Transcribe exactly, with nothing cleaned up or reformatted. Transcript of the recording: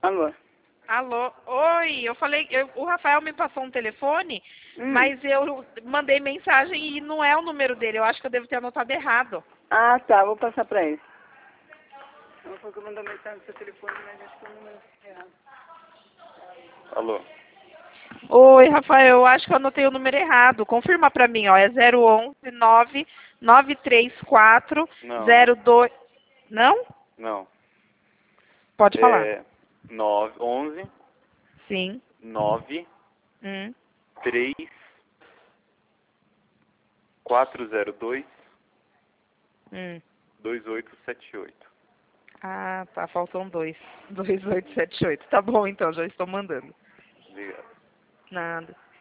Alô? Alô? Oi, eu falei, eu- o Rafael me passou um telefone, Hum. mas eu mandei mensagem e não é o número dele. Eu acho que eu devo ter anotado errado. Ah, tá, vou passar pra ele. Não foi que eu mandei mensagem no seu telefone, mas acho que é o número errado. Alô? Oi, Rafael, eu acho que eu anotei o número errado. Confirma pra mim, ó, é zero onze nove nove três quatro Não. zero dois. Não? Não. Pode falar. É nove, onze, Sim. nove, Hum. três, quatro zero dois, Hum. dois oito sete oito. Ah, tá, faltam dois. dois oito sete oito. Tá bom então, já estou mandando. Obrigado. Nada.